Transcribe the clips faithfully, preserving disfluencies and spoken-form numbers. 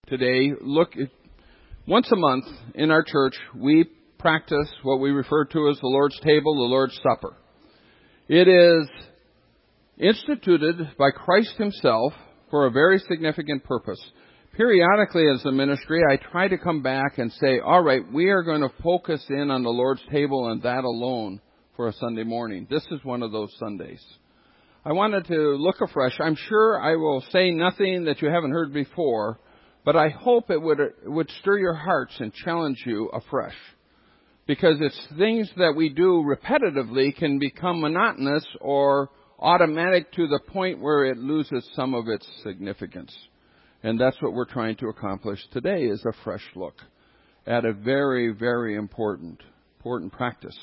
today, look, once a month in our church, we practice what we refer to as the Lord's table, the Lord's Supper. It is instituted by Christ himself for a very significant purpose. Periodically as a ministry, I try to come back and say, all right, we are going to focus in on the Lord's table and that alone for a Sunday morning. This is one of those Sundays. I wanted to look afresh. I'm sure I will say nothing that you haven't heard before, but I hope it would, it would stir your hearts and challenge you afresh. Because it's things that we do repetitively can become monotonous or automatic to the point where it loses some of its significance. And that's what we're trying to accomplish today, is a fresh look at a very, very important, important practice.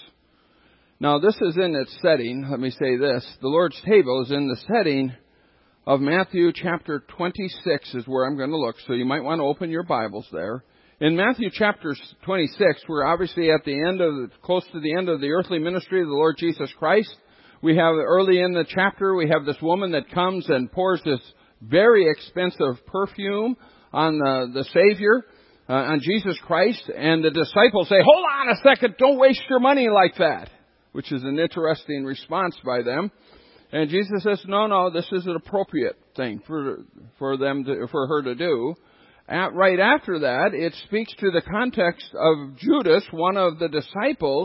Now, this is in its setting. Let me say this. The Lord's table is in the setting of Matthew chapter twenty-six is where I'm going to look. So you might want to open your Bibles there. In Matthew chapter twenty-six, we're obviously at the end of, close to the end of the earthly ministry of the Lord Jesus Christ. We have early in the chapter, we have this woman that comes and pours this very expensive perfume on the, the Savior, uh, on Jesus Christ. And the disciples say, hold on a second, don't waste your money like that. Which is an interesting response by them. And Jesus says, no, no, this is an appropriate thing for, for them to, for her to do. At, right after that, it speaks to the context of Judas, one of the disciples,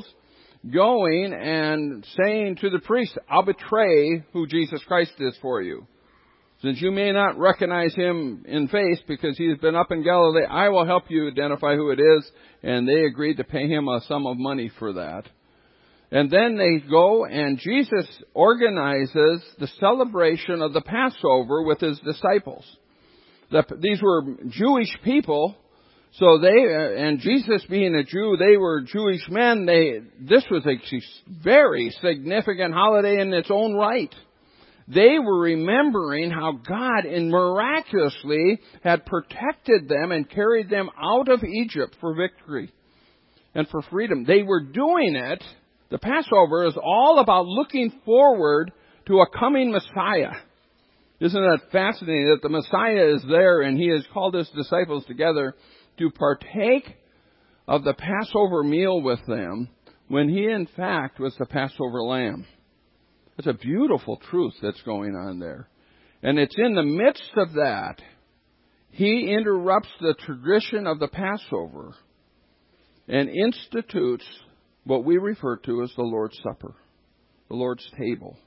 going and saying to the priest, I'll betray who Jesus Christ is for you. Since you may not recognize him in face because he's been up in Galilee, I will help you identify who it is. And they agreed to pay him a sum of money for that. And then they go and Jesus organizes the celebration of the Passover with his disciples. The, these were Jewish people. So they, and Jesus being a Jew, they were Jewish men. They, this was a very significant holiday in its own right. They were remembering how God in miraculously had protected them and carried them out of Egypt for victory and for freedom. They were doing it. The Passover is all about looking forward to a coming Messiah. Isn't it fascinating that the Messiah is there and he has called his disciples together to partake of the Passover meal with them when he in fact was the Passover lamb. It's a beautiful truth that's going on there. And it's in the midst of that, he interrupts the tradition of the Passover and institutes what we refer to as the Lord's Supper, the Lord's table.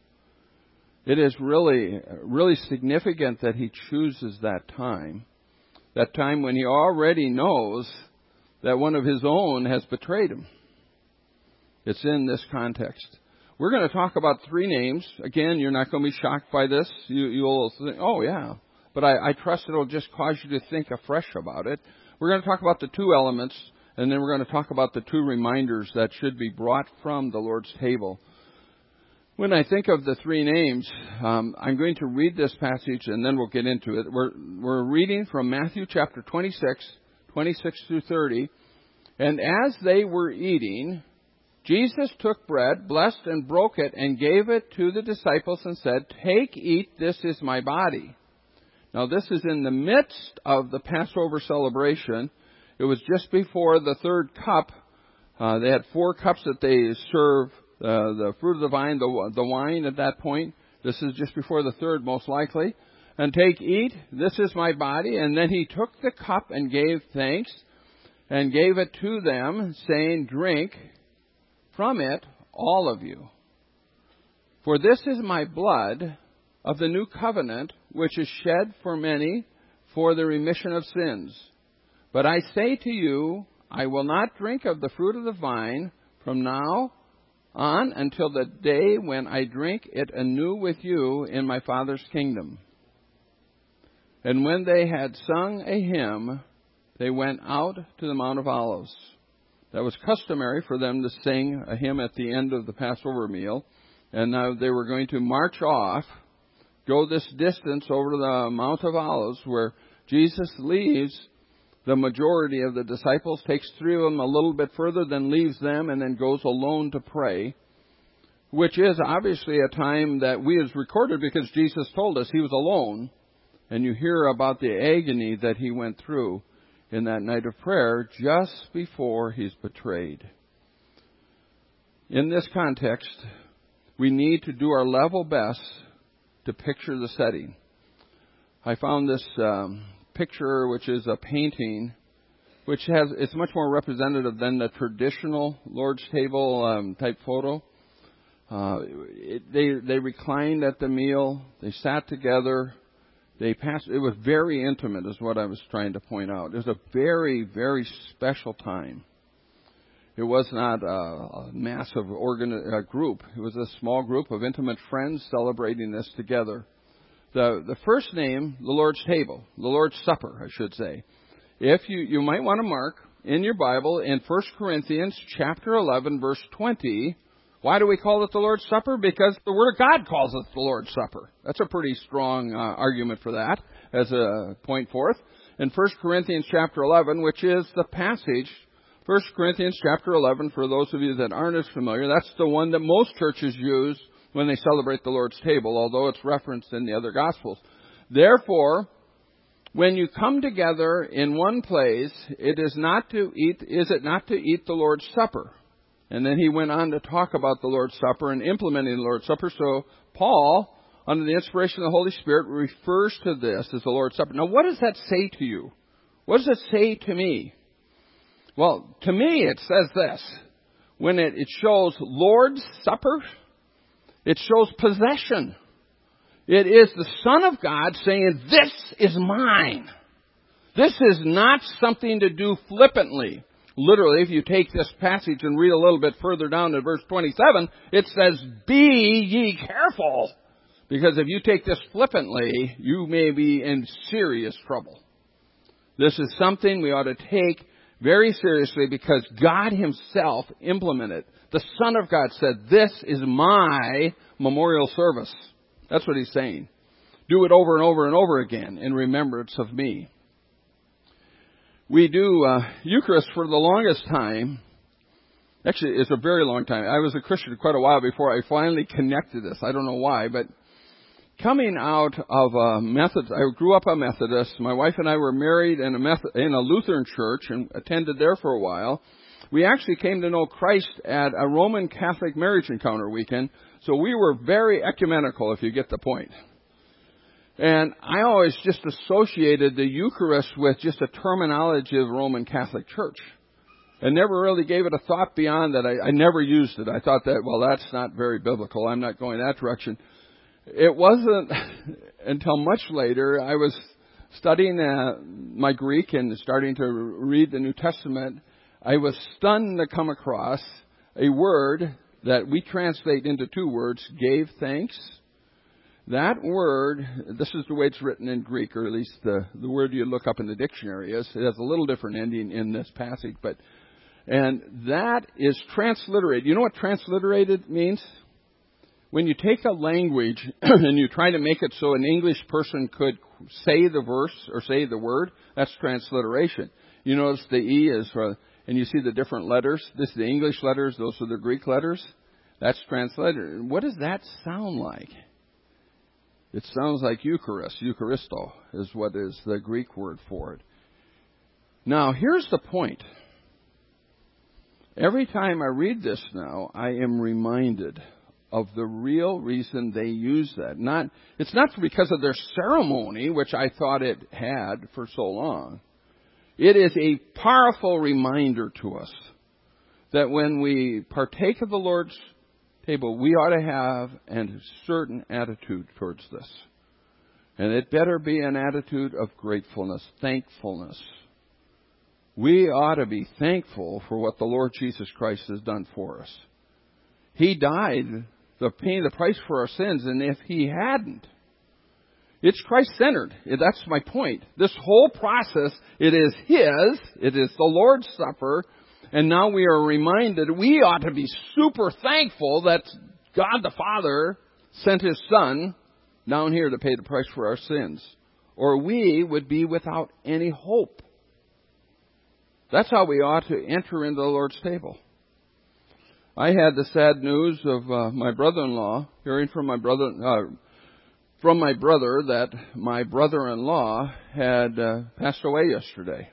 It is really, really significant that he chooses that time, that time when he already knows that one of his own has betrayed him. It's in this context. We're going to talk about three names. Again, you're not going to be shocked by this. You, you'll think, oh yeah. But I, I trust it'll just cause you to think afresh about it. We're going to talk about the two elements, and then we're going to talk about the two reminders that should be brought from the Lord's table. When I think of the three names, um, I'm going to read this passage, and then we'll get into it. We're, we're reading from Matthew chapter twenty-six, twenty-six through thirty. And as they were eating, Jesus took bread, blessed and broke it, and gave it to the disciples and said, take, eat, this is my body. Now this is in the midst of the Passover celebration. It was just before the third cup. Uh, they had four cups that they serve uh, the fruit of the vine, the, the wine at that point. This is just before the third, most likely. And take, eat, this is my body. And then he took the cup and gave thanks and gave it to them, saying, drink from it, all of you. For this is my blood of the new covenant, which is shed for many for the remission of sins. But I say to you, I will not drink of the fruit of the vine from now on until the day when I drink it anew with you in my Father's kingdom. And when they had sung a hymn, they went out to the Mount of Olives. That was customary for them to sing a hymn at the end of the Passover meal. And now they were going to march off, go this distance over to the Mount of Olives, where Jesus leaves the majority of the disciples, takes three of them a little bit further, then leaves them, and then goes alone to pray, which is obviously a time that we is recorded because Jesus told us he was alone. And you hear about the agony that he went through in that night of prayer just before he's betrayed. In this context, we need to do our level best to picture the setting. I found this um, picture, which is a painting, which has it's much more representative than the traditional Lord's table um, type photo. Uh, it, they they reclined at the meal. They sat together. They passed. It was very intimate, is what I was trying to point out. It was a very, very special time. It was not a, a massive organ, a group. It was a small group of intimate friends celebrating this together. The the first name, the Lord's table, the Lord's Supper, I should say. If you you might want to mark in your Bible in First Corinthians chapter eleven, verse twenty. Why do we call it the Lord's Supper? Because the Word of God calls it the Lord's Supper. That's a pretty strong uh, argument for that as a point forth. In First Corinthians chapter eleven, which is the passage, First Corinthians chapter eleven, for those of you that aren't as familiar, that's the one that most churches use when they celebrate the Lord's table, although it's referenced in the other Gospels. Therefore, when you come together in one place, it is not to eat, is it not to eat the Lord's Supper? And then he went on to talk about the Lord's Supper and implementing the Lord's Supper. So Paul, under the inspiration of the Holy Spirit, refers to this as the Lord's Supper. Now, what does that say to you? What does it say to me? Well, to me, it says this. When it, it shows Lord's Supper, it shows possession. It is the Son of God saying, this is mine. This is not something to do flippantly. Literally, if you take this passage and read a little bit further down to verse twenty-seven, it says, be ye careful. Because if you take this flippantly, you may be in serious trouble. This is something we ought to take very seriously because God himself implemented. The Son of God said, this is my memorial service. That's what he's saying. Do it over and over and over again in remembrance of me. We do uh, Eucharist for the longest time. Actually, it's a very long time. I was a Christian quite a while before I finally connected this. I don't know why, but coming out of a Methodist, I grew up a Methodist. My wife and I were married in a Method, in a Lutheran church and attended there for a while. We actually came to know Christ at a Roman Catholic marriage encounter weekend, so we were very ecumenical, if you get the point. And I always just associated the Eucharist with just a terminology of the Roman Catholic Church. I never really gave it a thought beyond that. I, I never used it. I thought that, well, that's not very biblical. I'm not going that direction. It wasn't until much later I was studying uh, my Greek and starting to read the New Testament. I was stunned to come across a word that we translate into two words, gave thanks. That word, this is the way it's written in Greek, or at least the, the word you look up in the dictionary is. It has a little different ending in this passage, but and that is transliterated. You know what transliterated means? When you take a language and you try to make it so an English person could say the verse or say the word, that's transliteration. You notice the E is, for, and you see the different letters. This is the English letters, those are the Greek letters. That's transliterated. What does that sound like? It sounds like Eucharist. Eucharisto is what is the Greek word for it. Now, here's the point. Every time I read this now, I am reminded of the real reason they use that. Not, it's not because of their ceremony, which I thought it had for so long. It is a powerful reminder to us that when we partake of the Lord's table, we ought to have a certain attitude towards this. And it better be an attitude of gratefulness, thankfulness. We ought to be thankful for what the Lord Jesus Christ has done for us. He died, the paying the price for our sins, and if He hadn't, it's Christ-centered. That's my point. This whole process, it is His, it is the Lord's Supper. And now we are reminded we ought to be super thankful that God the Father sent His Son down here to pay the price for our sins. Or we would be without any hope. That's how we ought to enter into the Lord's table. I had the sad news of uh, my brother-in-law, hearing from my brother, uh, from my brother that my brother-in-law had uh, passed away yesterday.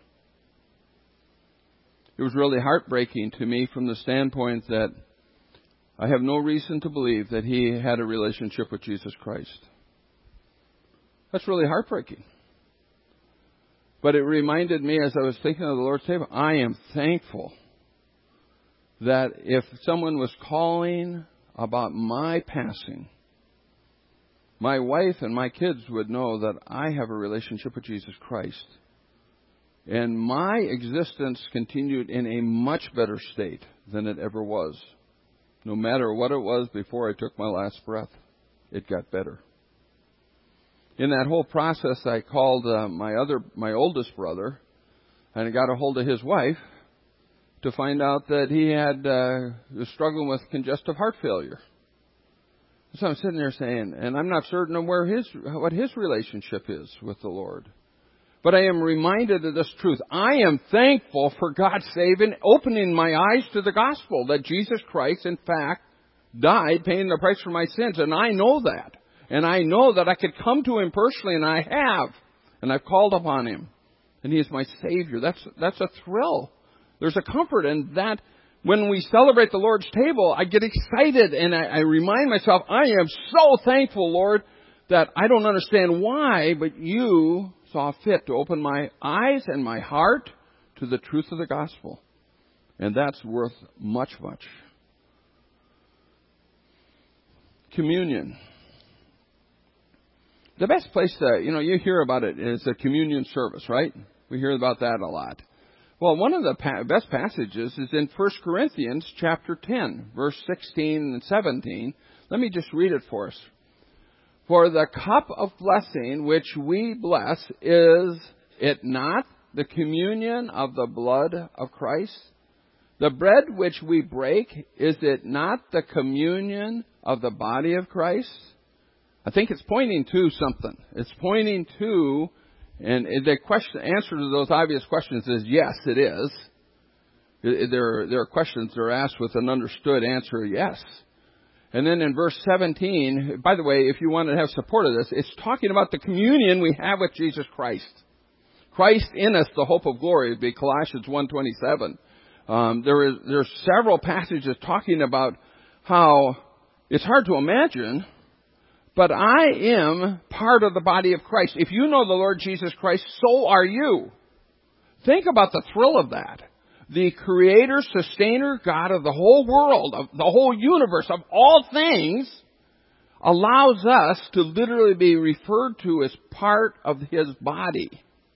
It was really heartbreaking to me from the standpoint that I have no reason to believe that he had a relationship with Jesus Christ. That's really heartbreaking. But it reminded me as I was thinking of the Lord's table, I am thankful that if someone was calling about my passing, my wife and my kids would know that I have a relationship with Jesus Christ. And my existence continued in a much better state than it ever was. No matter what it was before I took my last breath, it got better. In that whole process, I called uh, my other, my oldest brother, and I got a hold of his wife to find out that he had uh, was struggling with congestive heart failure. So I'm sitting there saying, and I'm not certain of where his what his relationship is with the Lord. But I am reminded of this truth. I am thankful for God saving, opening my eyes to the gospel, that Jesus Christ, in fact, died, paying the price for my sins. And I know that. And I know that I could come to Him personally, and I have. And I've called upon Him. And He is my Savior. That's, that's a thrill. There's a comfort in that. When we celebrate the Lord's table, I get excited, and I, I remind myself, I am so thankful, Lord, that I don't understand why, but You saw fit to open my eyes and my heart to the truth of the gospel. And that's worth much, much. Communion. The best place to, you know, you hear about it is the communion service, right? We hear about that a lot. Well, one of the pa- best passages is in First Corinthians chapter ten, verse sixteen and seventeen. Let me just read it for us. For the cup of blessing which we bless, is it not the communion of the blood of Christ? The bread which we break, is it not the communion of the body of Christ? I think it's pointing to something. It's pointing to, and the question, answer to those obvious questions is yes, it is. There, there are questions that are asked with an understood answer, yes. And then in verse seventeen, by the way, if you want to have support of this, it's talking about the communion we have with Jesus Christ. Christ in us, the hope of glory, would be Colossians one twenty-seven. Um, there is there's several passages talking about how it's hard to imagine, but I am part of the body of Christ. If you know the Lord Jesus Christ, so are you. Think about the thrill of that. The creator, sustainer, God of the whole world, of the whole universe, of all things, allows us to literally be referred to as part of His body.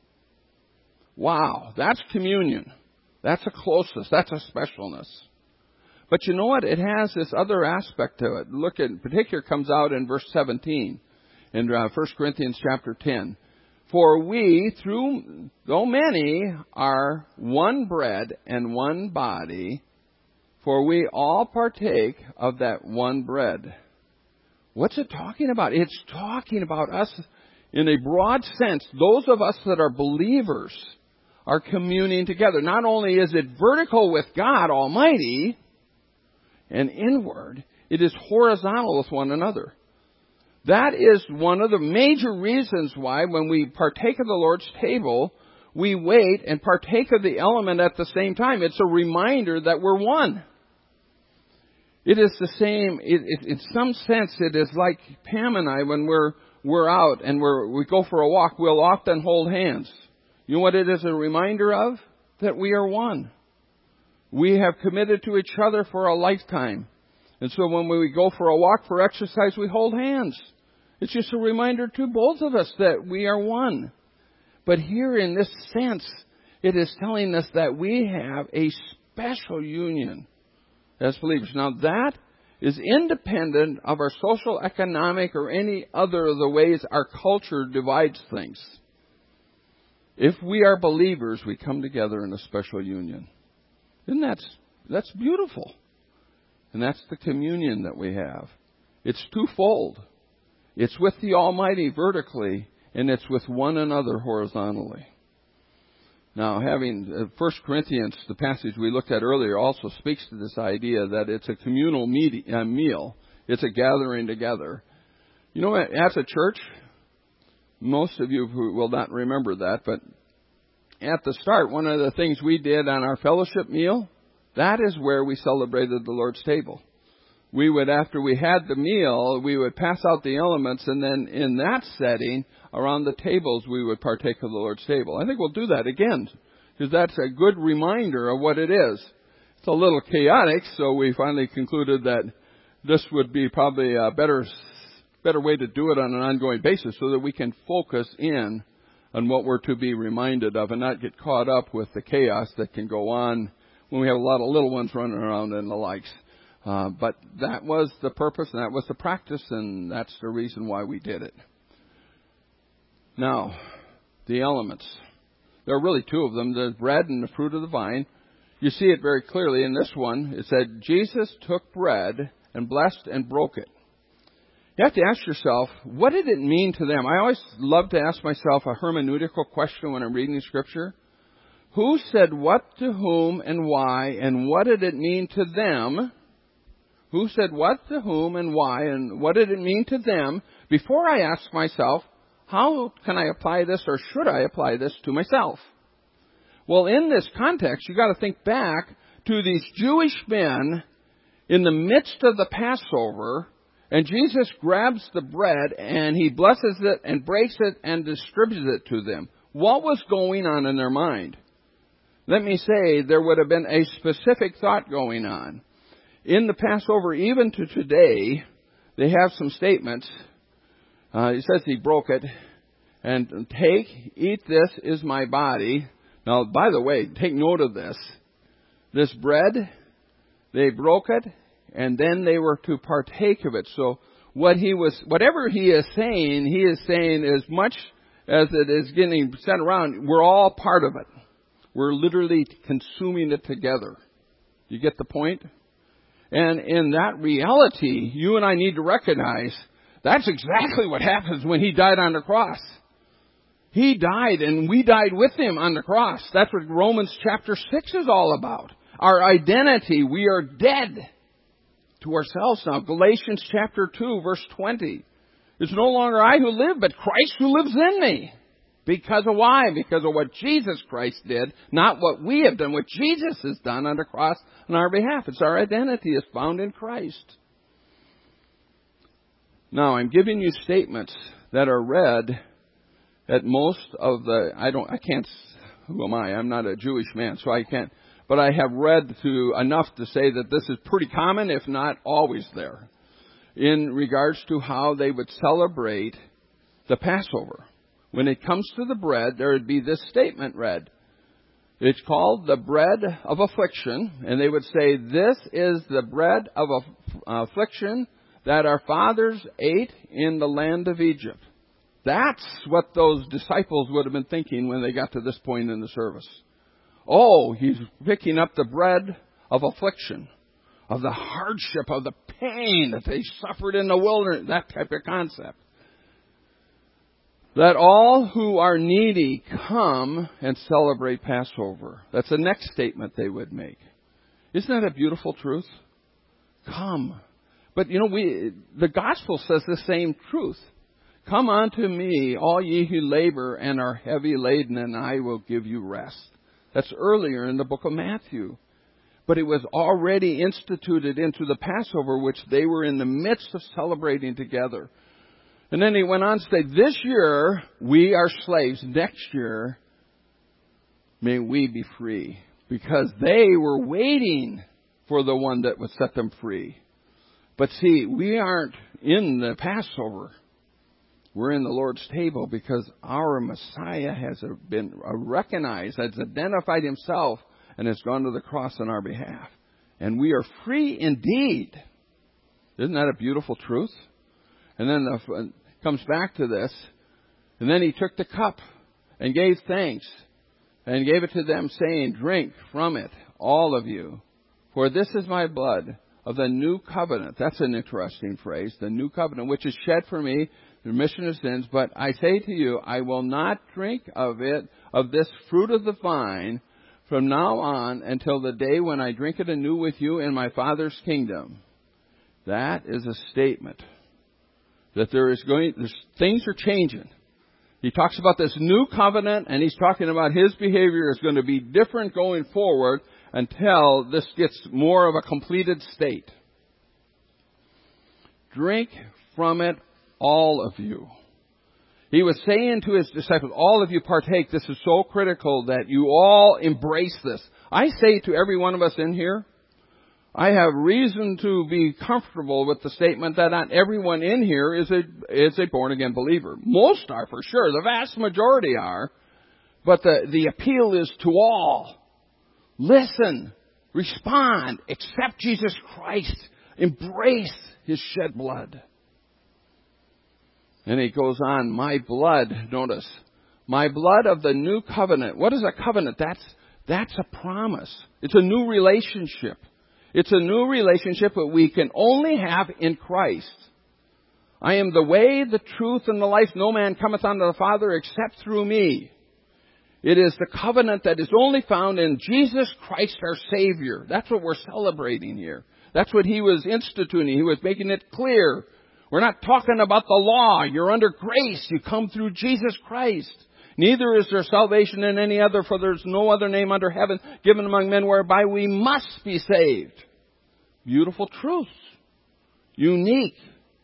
Wow, that's communion. That's a closeness. That's a specialness. But you know what? It has this other aspect to it. Look at, in particular, comes out in verse seventeen in uh, First Corinthians chapter ten. For we, through, though many, are one bread and one body, for we all partake of that one bread. What's it talking about? It's talking about us in a broad sense. Those of us that are believers are communing together. Not only is it vertical with God Almighty and inward, it is horizontal with one another. That is one of the major reasons why when we partake of the Lord's table, we wait and partake of the element at the same time. It's a reminder that we're one. It is the same, it, it, in some sense, it is like Pam and I when we're, we're out and we're, we go for a walk, we'll often hold hands. You know what it is a reminder of? That we are one. We have committed to each other for a lifetime. And so when we go for a walk, for exercise, we hold hands. It's just a reminder to both of us that we are one. But here in this sense, it is telling us that we have a special union as believers. Now that is independent of our social, economic, or any other of the ways our culture divides things. If we are believers, we come together in a special union. And that's, that's beautiful. And that's the communion that we have. It's twofold. It's with the Almighty vertically, and it's with one another horizontally. Now, having uh, First Corinthians, the passage we looked at earlier, also speaks to this idea that it's a communal meet, uh, meal. It's a gathering together. You know, as a church, most of you will not remember that, but at the start, one of the things we did on our fellowship meal, that is where we celebrated the Lord's table. We would, after we had the meal, we would pass out the elements, and then in that setting, around the tables, we would partake of the Lord's table. I think we'll do that again, because that's a good reminder of what it is. It's a little chaotic, so we finally concluded that this would be probably a better, better way to do it on an ongoing basis, so that we can focus in on what we're to be reminded of and not get caught up with the chaos that can go on when we have a lot of little ones running around and the likes. Uh, but that was the purpose, and that was the practice, and that's the reason why we did it. Now, the elements. There are really two of them, the bread and the fruit of the vine. You see it very clearly in this one. It said, Jesus took bread and blessed and broke it. You have to ask yourself, what did it mean to them? I always love to ask myself a hermeneutical question when I'm reading Scripture. Who said what to whom and why, and what did it mean to them? Who said what to whom and why, and what did it mean to them? Before I ask myself, how can I apply this, or should I apply this to myself? Well, in this context, you've got to think back to these Jewish men in the midst of the Passover, and Jesus grabs the bread and he blesses it and breaks it and distributes it to them. What was going on in their mind? Let me say there would have been a specific thought going on. In the Passover, even to today, they have some statements. Uh, it says he broke it. And take, eat, this is my body. Now, by the way, take note of this. This bread, they broke it, and then they were to partake of it. So what he was, whatever he is saying, he is saying as much as it is getting sent around, we're all part of it. We're literally consuming it together. You get the point? And in that reality, you and I need to recognize that's exactly what happens when he died on the cross. He died and we died with him on the cross. That's what Romans chapter six is all about. Our identity, we are dead to ourselves now. Galatians chapter two, verse twenty. It's no longer I who live, but Christ who lives in me. Because of why? Because of what Jesus Christ did, not what we have done, what Jesus has done on the cross on our behalf. It's our identity is found in Christ. Now, I'm giving you statements that are read at most of the, I don't, I can't, who am I? I'm not a Jewish man, so I can't, but I have read to enough to say that this is pretty common, if not always there, in regards to how they would celebrate the Passover. When it comes to the bread, there would be this statement read. It's called the bread of affliction, and they would say, this is the bread of affliction that our fathers ate in the land of Egypt. That's what those disciples would have been thinking when they got to this point in the service. Oh, he's picking up the bread of affliction, of the hardship, of the pain that they suffered in the wilderness, that type of concept. That all who are needy come and celebrate Passover. That's the next statement they would make. Isn't that a beautiful truth? Come. But you know, we the gospel says the same truth. Come unto me, all ye who labor and are heavy laden, and I will give you rest. That's earlier in the book of Matthew. But it was already instituted into the Passover, which they were in the midst of celebrating together. And then he went on to say, this year we are slaves. Next year may we be free. Because they were waiting for the one that would set them free. But see, we aren't in the Passover. We're in the Lord's table because our Messiah has been recognized, has identified himself, and has gone to the cross on our behalf. And we are free indeed. Isn't that a beautiful truth? And then the, comes back to this. And then he took the cup and gave thanks and gave it to them, saying, drink from it, all of you, for this is my blood of the new covenant. That's an interesting phrase. The new covenant, which is shed for me, the remission of sins. But I say to you, I will not drink of it, of this fruit of the vine, from now on until the day when I drink it anew with you in my Father's kingdom. That is a statement that there is going, there's, things are changing. He talks about this new covenant, and he's talking about his behavior is going to be different going forward until this gets more of a completed state. Drink from it, all of you. He was saying to his disciples, all of you partake. This is so critical that you all embrace this. I say to every one of us in here, I have reason to be comfortable with the statement that not everyone in here is a, is a born-again believer. Most are, for sure. The vast majority are. But the, the appeal is to all. Listen, respond, accept Jesus Christ, embrace his shed blood. And he goes on, my blood, notice, my blood of the new covenant. What is a covenant? That's, that's a promise. It's a new relationship. It's a new relationship that we can only have in Christ. I am the way, the truth, and the life. No man cometh unto the Father except through me. It is the covenant that is only found in Jesus Christ our Savior. That's what we're celebrating here. That's what he was instituting. He was making it clear. We're not talking about the law. You're under grace. You come through Jesus Christ. Neither is there salvation in any other, for there's no other name under heaven given among men whereby we must be saved. Beautiful truth. Unique.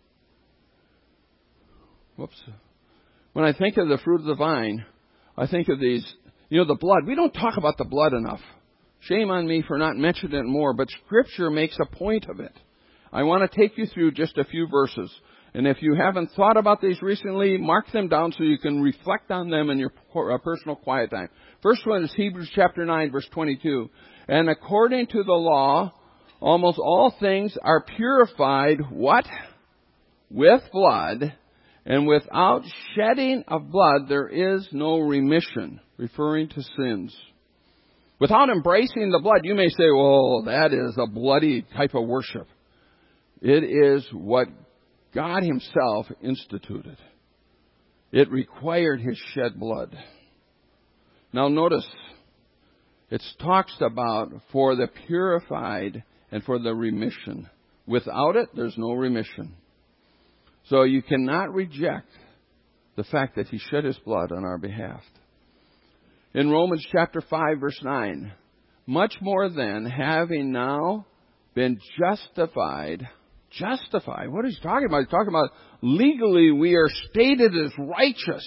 Whoops. When I think of the fruit of the vine, I think of these, you know, the blood. We don't talk about the blood enough. Shame on me for not mentioning it more, but Scripture makes a point of it. I want to take you through just a few verses. And if you haven't thought about these recently, mark them down so you can reflect on them in your personal quiet time. First one is Hebrews chapter nine, verse twenty-two. And according to the law, almost all things are purified, what? With blood. And without shedding of blood, there is no remission, referring to sins. Without embracing the blood, you may say, well, that is a bloody type of worship. It is what God himself instituted. It required his shed blood. Now notice, it talks about for the purified and for the remission. Without it, there's no remission. So you cannot reject the fact that he shed his blood on our behalf. In Romans chapter five, verse nine, much more than having now been justified. Justified. What is he talking about? He's talking about legally we are stated as righteous.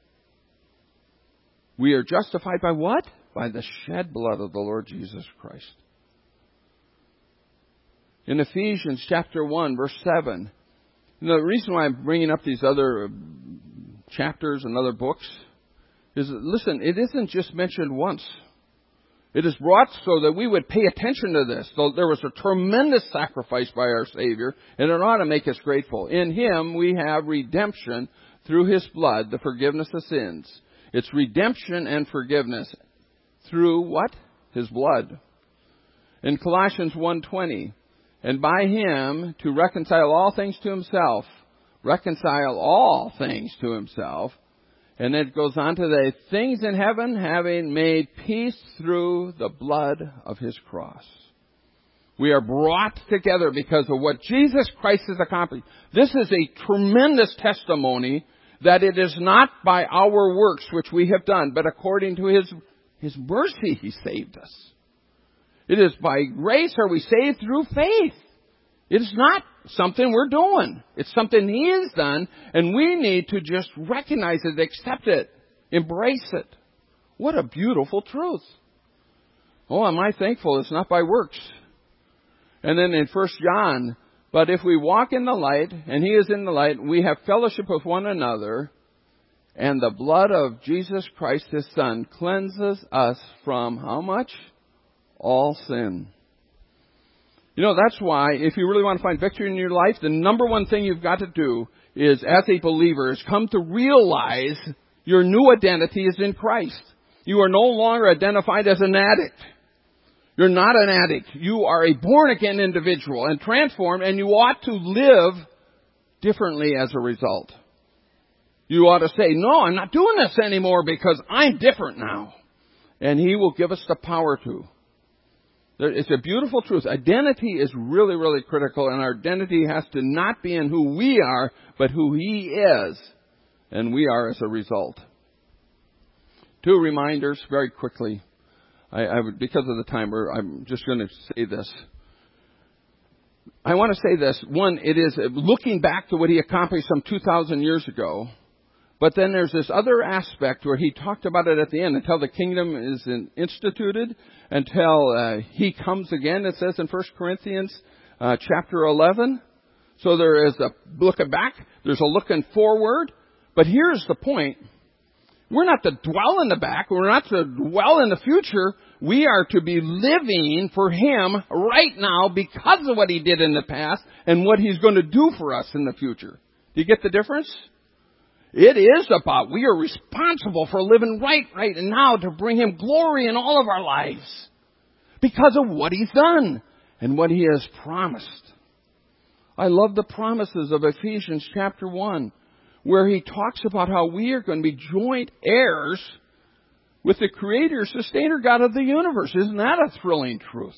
We are justified by what? By the shed blood of the Lord Jesus Christ. In Ephesians chapter one, verse seven, and the reason why I'm bringing up these other chapters and other books is, listen, it isn't just mentioned once. It is brought so that we would pay attention to this. So there was a tremendous sacrifice by our Savior, and it ought to make us grateful. In him we have redemption through his blood, the forgiveness of sins. It's redemption and forgiveness through what? His blood. In Colossians one twenty, and by him to reconcile all things to himself, reconcile all things to himself. And it goes on to the things in heaven, having made peace through the blood of his cross. We are brought together because of what Jesus Christ has accomplished. This is a tremendous testimony that it is not by our works which we have done, but according to his, his mercy he saved us. It is by grace are we saved through faith. It is not something we're doing. It's something he has done, and we need to just recognize it, accept it, embrace it. What a beautiful truth. Oh, am I thankful it's not by works. And then in First John, but if we walk in the light, and he is in the light, we have fellowship with one another, and the blood of Jesus Christ, his Son, cleanses us from how much? All sin. You know, that's why, if you really want to find victory in your life, the number one thing you've got to do is, as a believer, is come to realize your new identity is in Christ. You are no longer identified as an addict. You're not an addict. You are a born-again individual and transformed, and you ought to live differently as a result. You ought to say, no, I'm not doing this anymore because I'm different now. And he will give us the power to. It's a beautiful truth. Identity is really, really critical, and our identity has to not be in who we are, but who He is, and we are as a result. Two reminders very quickly. I, I would, because of the time, I'm just going to say this. I want to say this. One, it is looking back to what He accomplished some two thousand years ago. But then there's this other aspect where He talked about it at the end, until the kingdom is instituted, until uh, He comes again, it says in First Corinthians uh, chapter eleven. So there is a looking back, there's a looking forward. But here's the point. We're not to dwell in the back. We're not to dwell in the future. We are to be living for Him right now because of what He did in the past and what He's going to do for us in the future. Do you get the difference? It is about we are responsible for living right right now to bring Him glory in all of our lives because of what He's done and what He has promised. I love the promises of Ephesians chapter one, where He talks about how we are going to be joint heirs with the Creator, Sustainer, God of the universe. Isn't that a thrilling truth?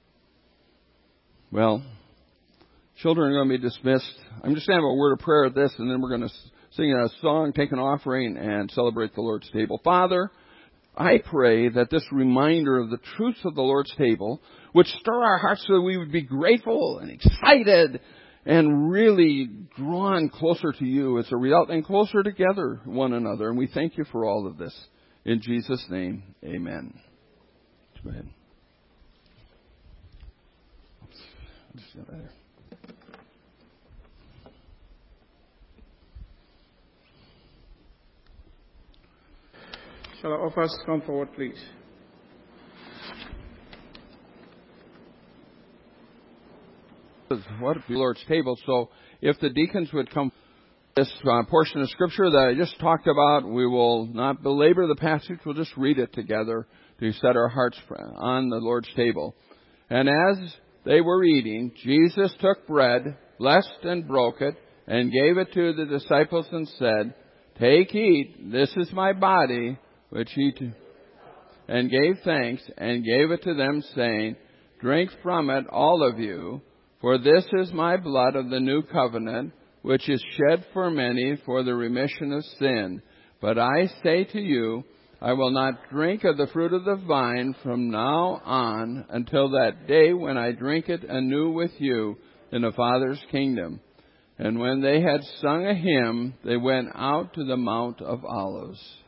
Well, children are going to be dismissed. I'm just going to have a word of prayer at this, and then we're going to sing a song, take an offering, and celebrate the Lord's table. Father, I pray that this reminder of the truth of the Lord's table would stir our hearts so that we would be grateful and excited and really drawn closer to You as a result, and closer together one another. And we thank You for all of this. In Jesus' name, amen. Go ahead. Oops. Just got that there. Shall our offers come forward, please? What the Lord's table. So if the deacons would come, this uh, portion of Scripture that I just talked about, we will not belabor the passage. We'll just read it together to set our hearts on the Lord's table. And as they were eating, Jesus took bread, blessed and broke it, and gave it to the disciples and said, "Take, eat, this is my body," which He t- and gave thanks and gave it to them, saying, "Drink from it, all of you, for this is my blood of the new covenant, which is shed for many for the remission of sin. But I say to you, I will not drink of the fruit of the vine from now on until that day when I drink it anew with you in the Father's kingdom." And when they had sung a hymn, they went out to the Mount of Olives.